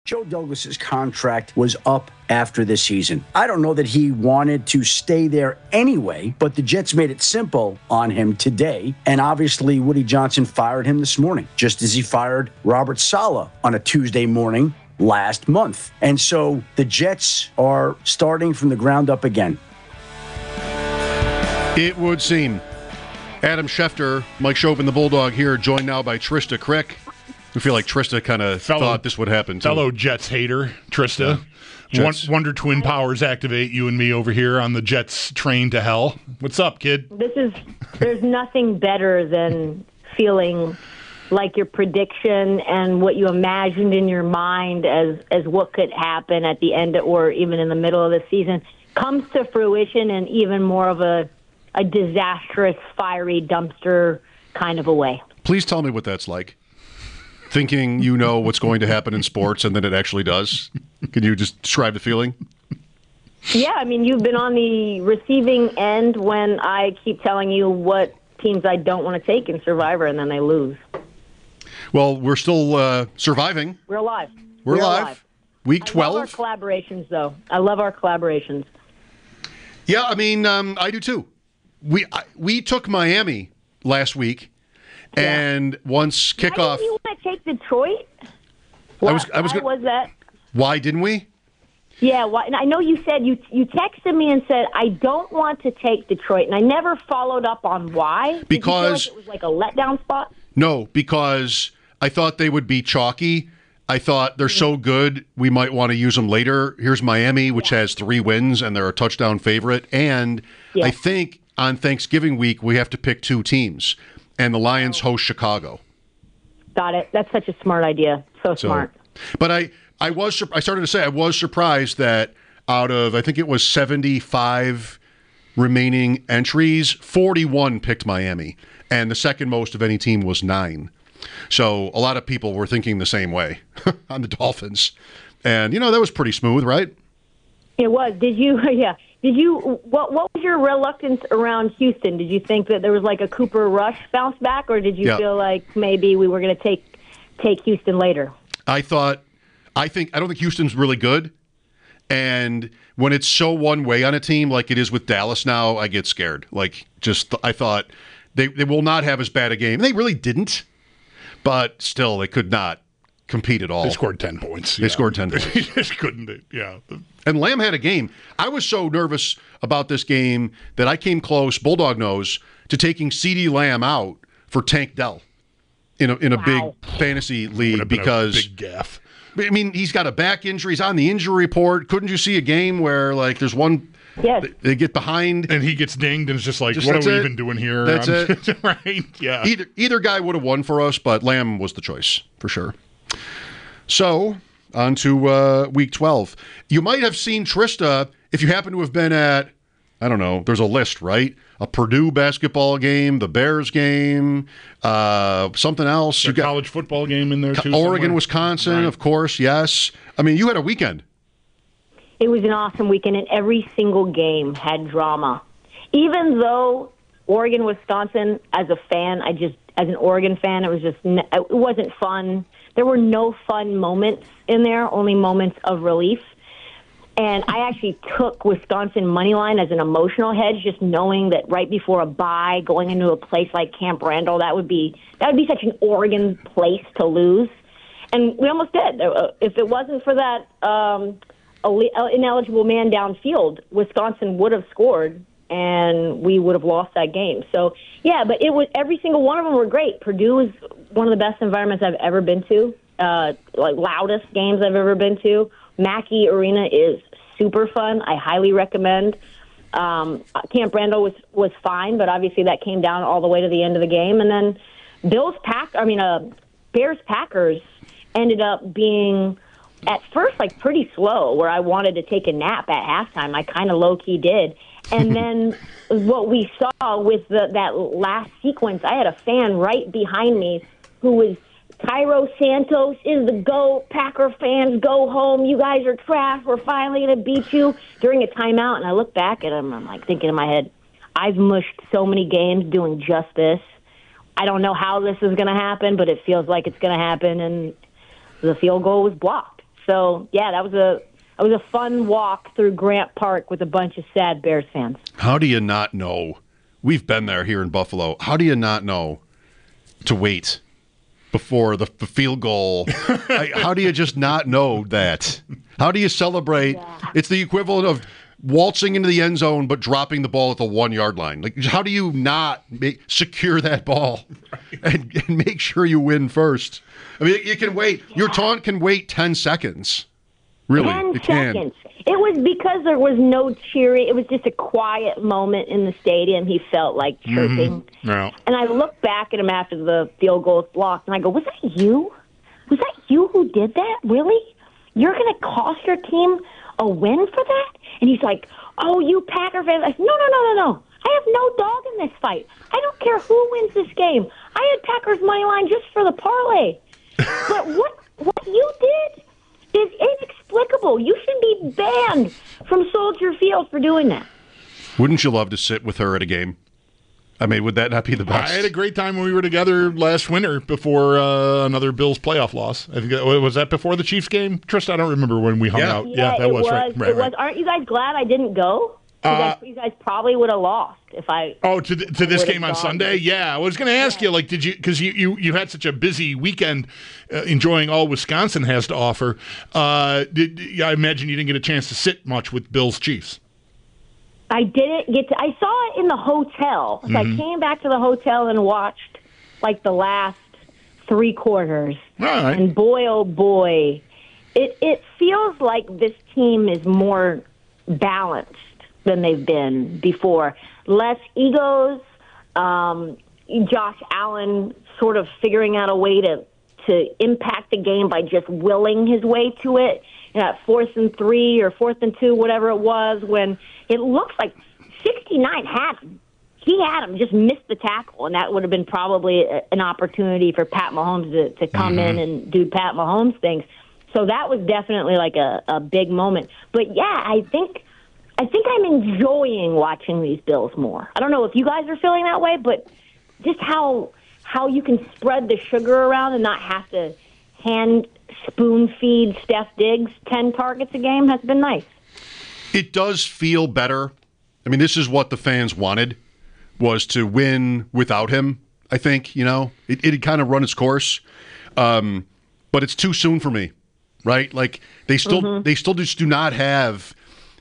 Joe Douglas's contract was up after the season. I don't know that he wanted to stay there anyway, but the Jets made it simple on him today. And obviously, Woody Johnson fired him this morning, just as he fired Robert Saleh on a Tuesday morning last month. And so the Jets are starting from the ground up again. It would seem. Adam Schefter, Mike Chauvin, the Bulldog here, joined now by Trista Crick. I feel like Trista kind of thought this would happen, too. Fellow Jets hater, Trista. Yeah. Wonder Twin powers activate you and me over here on the Jets train to hell. What's up, kid? There's nothing better than feeling like your prediction and what you imagined in your mind as what could happen at the end or even in the middle of the season comes to fruition in even more of a disastrous, fiery dumpster kind of a way. Please tell me what that's like. Thinking you know what's going to happen in sports and then it actually does. Can you just describe the feeling? Yeah, I mean, you've been on the receiving end when I keep telling you what teams I don't want to take in Survivor, and then they lose. Well, we're still surviving. We're alive. We're alive. Week 12. I love our collaborations, though. I love our collaborations. Yeah, I mean, I do too. We took Miami last week. Yeah. And once kickoff, why didn't you want to take Detroit? Why was that? Why didn't we? Yeah, why? And I know you said you texted me and said I don't want to take Detroit, and I never followed up on why. Because it was like a letdown spot. No, because I thought they would be chalky. I thought they're so good we might want to use them later. Here's Miami, which has 3 wins and they're a touchdown favorite. And I think on Thanksgiving week we have to pick 2 teams. And the Lions host Chicago. Got it. That's such a smart idea. So smart. But I started to say I was surprised that out of, I think it was 75 remaining entries, 41 picked Miami. And the second most of any team was 9. So a lot of people were thinking the same way on the Dolphins. And, that was pretty smooth, right? It was. Did you, yeah. What was your reluctance around Houston? Did you think that there was like a Cooper Rush bounce back, or did you feel like maybe we were going to take Houston later? I don't think Houston's really good. And when it's so one way on a team like it is with Dallas now, I get scared. I thought they will not have as bad a game. They really didn't. But still, they could not compete at all. They scored 10 points. They scored 10 points. They just couldn't. Yeah. And Lamb had a game. I was so nervous about this game that I came close, Bulldog knows, to taking CeeDee Lamb out for Tank Dell in a big fantasy league because big gaff. I mean, he's got a back injury. He's on the injury report. Couldn't you see a game where there's one? Yes. They get behind and he gets dinged, and it's just like, what are we even doing here? That's it. Right? Yeah. Either guy would have won for us, but Lamb was the choice for sure. So on to Week 12. You might have seen Trista if you happen to have been at, I don't know, there's a list, right? A Purdue basketball game, the Bears game, something else. You got college football game in there too. Oregon, somewhere. Wisconsin, right. Of course, yes. I mean, you had a weekend. It was an awesome weekend, and every single game had drama. Even though Oregon, Wisconsin, as an Oregon fan, it wasn't fun. There were no fun moments in there, only moments of relief. And I actually took Wisconsin money line as an emotional hedge, just knowing that right before a bye, going into a place like Camp Randall, that would be such an Oregon place to lose. And we almost did. If it wasn't for that ineligible man downfield, Wisconsin would have scored, and we would have lost that game. So, yeah, but it was every single one of them were great. Purdue is one of the best environments I've ever been to, loudest games I've ever been to. Mackey Arena is super fun. I highly recommend. Camp Randall was fine, but obviously that came down all the way to the end of the game. And then Bears-Packers ended up being at first pretty slow, where I wanted to take a nap at halftime. I kind of low-key did. And then what we saw with that last sequence, I had a fan right behind me who was, Cairo Santos is the GOAT. Packer fans, go home. You guys are trash. We're finally going to beat you during a timeout. And I look back at him, and I'm thinking in my head, I've mushed so many games doing just this. I don't know how this is going to happen, but it feels like it's going to happen. And the field goal was blocked. So, yeah, that was a fun walk through Grant Park with a bunch of sad Bears fans. How do you not know? We've been there here in Buffalo. How do you not know to wait before the field goal? How do you just not know that? How do you celebrate? Yeah. It's the equivalent of waltzing into the end zone but dropping the ball at the 1 yard line. Like, how do you not secure that ball and make sure you win first? I mean, you can wait. Yeah. Your taunt can wait 10 seconds. Really, 10 seconds. It was because there was no cheering. It was just a quiet moment in the stadium. He felt like chirping. Mm-hmm. Yeah. And I looked back at him after the field goal was blocked, and I go, was that you? Was that you who did that? Really? You're going to cost your team a win for that? And he's like, oh, you Packer fans. I said, no. I have no dog in this fight. I don't care who wins this game. I had Packers money line just for the parlay. But what you did is inexplicable. You should be banned from Soldier Field for doing that. Wouldn't you love to sit with her at a game? I mean, would that not be the best? I had a great time when we were together last winter before another Bills playoff loss. I think was that before the Chiefs game, Trista? I don't remember when we hung out. Yeah, that was right. It was. Aren't you guys glad I didn't go? You guys probably would have lost if I. Oh, to this game on Sunday? Yeah, I was going to ask you, like, did you? Because you had such a busy weekend, enjoying all Wisconsin has to offer. I imagine you didn't get a chance to sit much with Bills Chiefs. I didn't get to. I saw it in the hotel. So I came back to the hotel and watched like the last 3 quarters. All right. And boy, oh boy, it feels like this team is more balanced than they've been before. Less egos. Josh Allen sort of figuring out a way to impact the game by just willing his way to it. At 4th and 3 or 4th and 2, whatever it was, when it looks like 69 had him. He had him, just missed the tackle, and that would have been probably an opportunity for Pat Mahomes to come in and do Pat Mahomes things. So that was definitely like a big moment. But yeah, I think I'm enjoying watching these Bills more. I don't know if you guys are feeling that way, but just how you can spread the sugar around and not have to spoon feed Steph Diggs 10 targets a game has been nice. It does feel better. I mean, this is what the fans wanted, was to win without him, I think. It had kind of run its course. But it's too soon for me, right? Like, they still just do not have,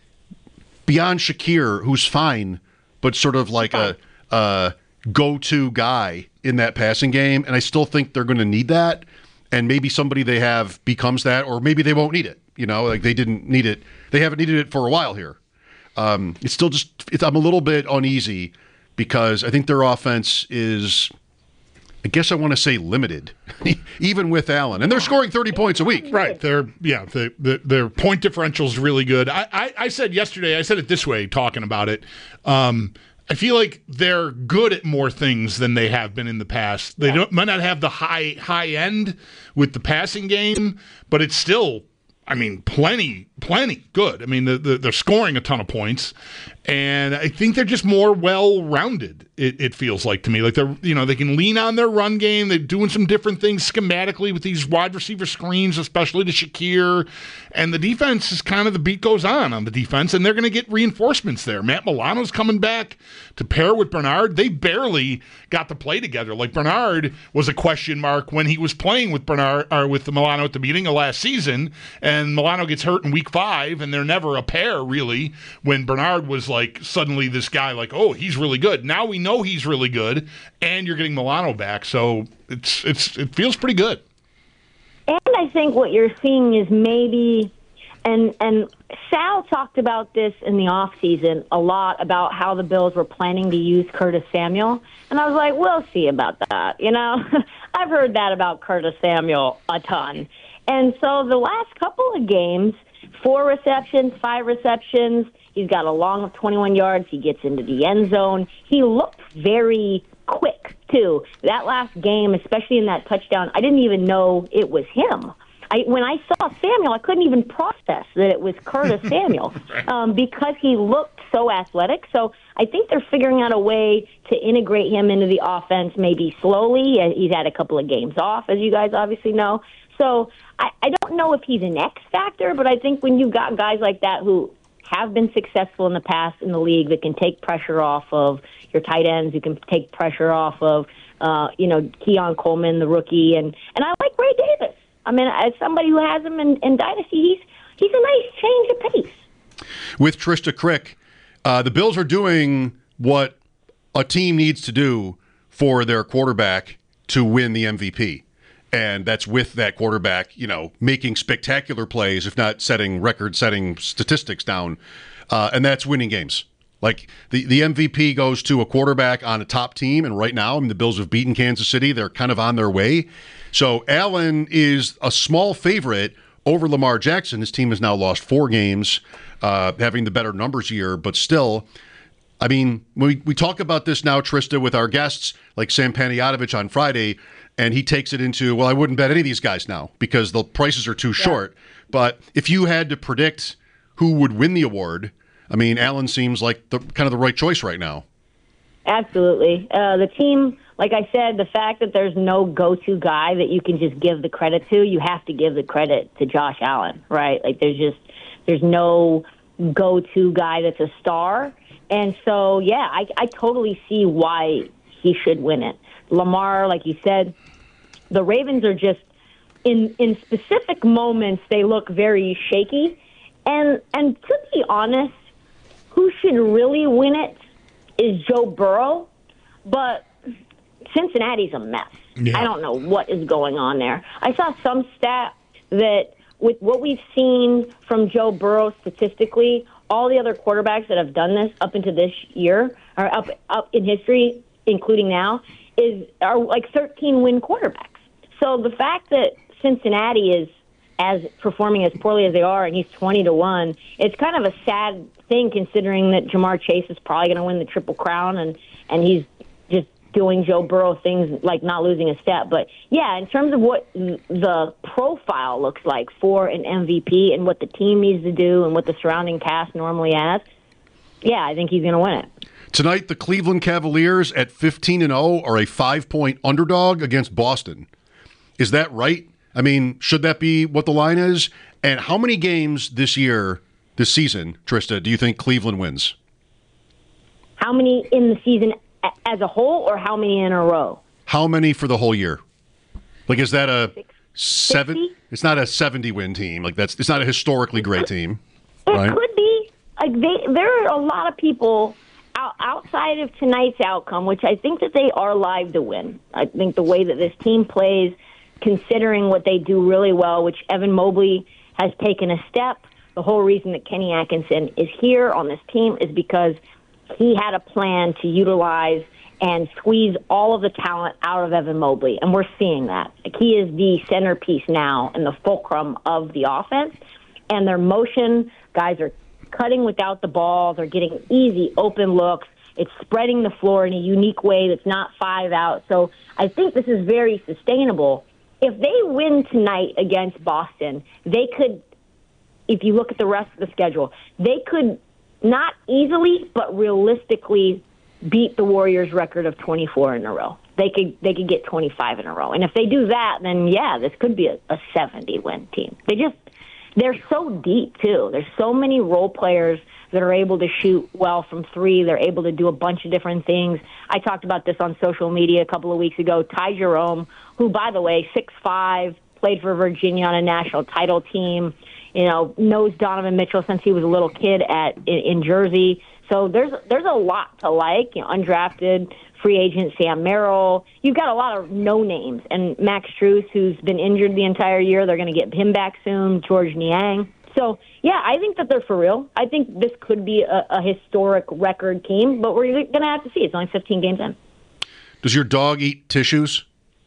beyond Shakir, who's fine, but sort of like a go-to guy in that passing game. And I still think they're going to need that. And maybe somebody they have becomes that, or maybe they won't need it. Like they didn't need it. They haven't needed it for a while here. It's still I'm a little bit uneasy because I think their offense is, I guess I want to say, limited, even with Allen. And they're scoring 30 points a week. Right. Their point differential is really good. I said yesterday, I said it this way, talking about it. I feel like they're good at more things than they have been in the past. They might not have the high end with the passing game, but it's still, I mean, plenty good. I mean, they're scoring a ton of points, and I think they're just more well-rounded. It feels like to me, like they can lean on their run game. They're doing some different things schematically with these wide receiver screens, especially to Shakir, and the defense is kind of, the beat goes on the defense, and they're going to get reinforcements there. Matt Milano's coming back to pair with Bernard. They barely got to play together. Like, Bernard was a question mark when he was playing with Bernard or with Milano at the beginning of last season, and Milano gets hurt in week 5, and they're never a pair really. When Bernard was like suddenly this guy, like, oh, he's really good. Now we know he's really good, and you're getting Milano back, so it feels pretty good. And I think what you're seeing is maybe, and Sal talked about this in the offseason a lot, about how the Bills were planning to use Curtis Samuel. And I was like, we'll see about that. I've heard that about Curtis Samuel a ton. And so the last couple of games, 4 receptions, 5 receptions, he's got a long of 21 yards. He gets into the end zone. He looked very quick, too. That last game, especially in that touchdown, I didn't even know it was him. When I saw Samuel, I couldn't even process that it was Curtis Samuel because he looked so athletic. So I think they're figuring out a way to integrate him into the offense, maybe slowly. He's had a couple of games off, as you guys obviously know. So I don't know if he's an X factor, but I think when you've got guys like that who have been successful in the past in the league that can take pressure off of your tight ends, who can take pressure off of, Keon Coleman, the rookie, and I like Ray Davis. I mean, as somebody who has him in Dynasty, he's a nice change of pace. With Trista Crick, the Bills are doing what a team needs to do for their quarterback to win the MVP. And that's with that quarterback, making spectacular plays, if not setting record-setting statistics down. And that's winning games. Like, the MVP goes to a quarterback on a top team, and right now, the Bills have beaten Kansas City. They're kind of on their way. So Allen is a small favorite over Lamar Jackson. His team has now lost 4 games, having the better numbers here, but still, we talk about this now, Trista, with our guests, like Sam Panayotovich on Friday, and he takes it into, well, I wouldn't bet any of these guys now because the prices are too short. But if you had to predict who would win the award, Allen seems like kind of the right choice right now. Absolutely. The team, like I said, the fact that there's no go-to guy that you can just give the credit to, you have to give the credit to Josh Allen, right? Like there's no go-to guy that's a star. And so, yeah, I totally see why he should win it. Lamar, like you said, the Ravens are just, in specific moments, they look very shaky. And to be honest, who should really win it is Joe Burrow. But Cincinnati's a mess. Yeah. I don't know what is going on there. I saw some stat that with what we've seen from Joe Burrow statistically, all the other quarterbacks that have done this up into this year, or up in history, including now, are like 13-win quarterbacks. So the fact that Cincinnati is as performing as poorly as they are, and he's 20-1, it's kind of a sad thing considering that Jamar Chase is probably going to win the Triple Crown, and he's just doing Joe Burrow things like not losing a step. But yeah, in terms of what the profile looks like for an MVP and what the team needs to do and what the surrounding cast normally has, yeah, I think he's going to win it. Tonight, the Cleveland Cavaliers at 15-0 are a 5-point underdog against Boston. Is that right? Should that be what the line is? And how many games this season, Trista, do you think Cleveland wins? How many in the season as a whole, or how many in a row? How many for the whole year? Like, is that a 7? 60? It's not a 70-win team. Like, it's not a historically great team. It right? could be. Like, there are a lot of people outside of tonight's outcome, which I think that they are live to win. I think the way that this team plays, considering what they do really well, which Evan Mobley has taken a step. The whole reason that Kenny Atkinson is here on this team is because he had a plan to utilize and squeeze all of the talent out of Evan Mobley, and we're seeing that. Like, he is the centerpiece now and the fulcrum of the offense, and their motion, guys are cutting without the ball. They're getting easy, open looks. It's spreading the floor in a unique way that's not 5 out. So I think this is very sustainable. If they win tonight against Boston, they could, if you look at the rest of the schedule, they could not easily, but realistically beat the Warriors' record of 24 in a row. They could get 25 in a row. And if they do that, then, yeah, this could be a 70-win team. They're so deep, too. There's so many role players that are able to shoot well from 3. They're able to do a bunch of different things. I talked about this on social media a couple of weeks ago. Ty Jerome, who, by the way, 6'5", played for Virginia on a national title team, knows Donovan Mitchell since he was a little kid in Jersey. So there's a lot to like. Undrafted free agent Sam Merrill. You've got a lot of no names, and Max Strus, who's been injured the entire year, they're going to get him back soon. George Niang. So yeah, I think that they're for real. I think this could be a historic record team, but we're going to have to see. It's only 15 games in. Does your dog eat tissues?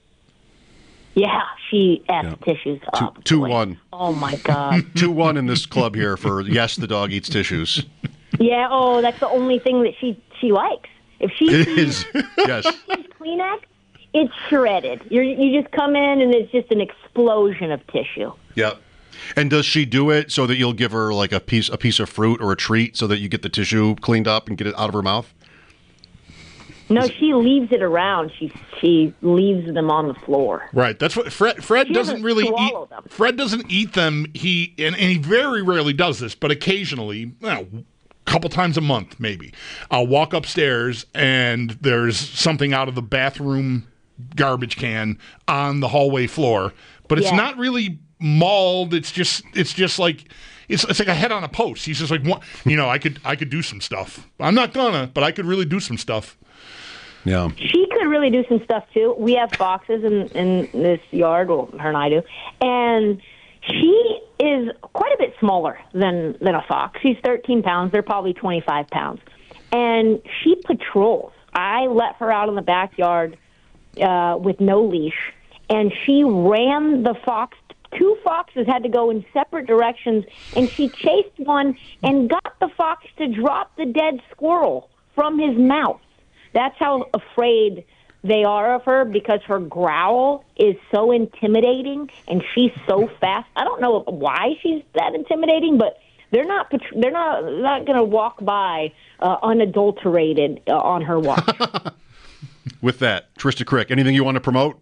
Yeah, she tissues up. 2-1. Oh, my God. 2-1 in this club here for, yes, the dog eats tissues. Yeah, that's the only thing that she likes. If she is, yes. Kleenex, it's shredded. You just come in, and it's just an explosion of tissue. Yep. And does she do it so that you'll give her like a piece of fruit or a treat so that you get the tissue cleaned up and get it out of her mouth? No, she leaves it around. She leaves them on the floor. Right. That's what Fred doesn't really eat. Them. Fred doesn't eat them. And he very rarely does this, but occasionally, a couple times a month maybe, I'll walk upstairs and there's something out of the bathroom garbage can on the hallway floor, but it's not really mauled. It's just like it's like a head on a post. He's just like, I could do some stuff. I'm not gonna, but I could really do some stuff. Yeah. She could really do some stuff too. We have foxes in this yard. Well, her and I do, and she is quite a bit smaller than a fox. She's 13 pounds. They're probably 25 pounds, and she patrols. I let her out in the backyard with no leash, and she ran the fox. Two foxes had to go in separate directions, and she chased one and got the fox to drop the dead squirrel from his mouth. That's how afraid they are of her, because her growl is so intimidating, and she's so fast. I don't know why she's that intimidating, but they're not going to walk by unadulterated on her watch. With that, Trista Crick, anything you want to promote?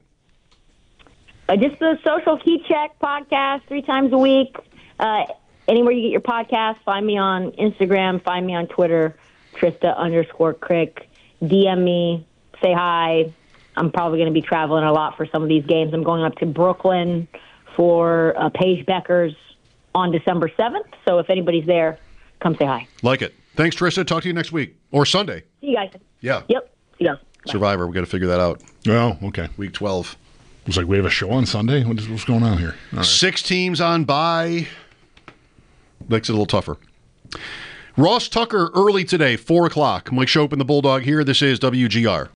Just the Social Key Check podcast 3 times a week. Anywhere you get your podcast, find me on Instagram, find me on Twitter, Trista_Crick. DM me, say hi. I'm probably going to be traveling a lot for some of these games. I'm going up to Brooklyn for Paige Beckers on December 7th. So if anybody's there, come say hi. Like it. Thanks, Trista. Talk to you next week or Sunday. See you guys. Yeah. Yep. See you guys. Bye. Survivor. We got to figure that out. Oh, okay. Week 12. It's like we have a show on Sunday. What's going on here? All right. 6 teams on bye. Makes it a little tougher. Ross Tucker early today, 4 o'clock. Mike Schopp and the Bulldog here. This is WGR.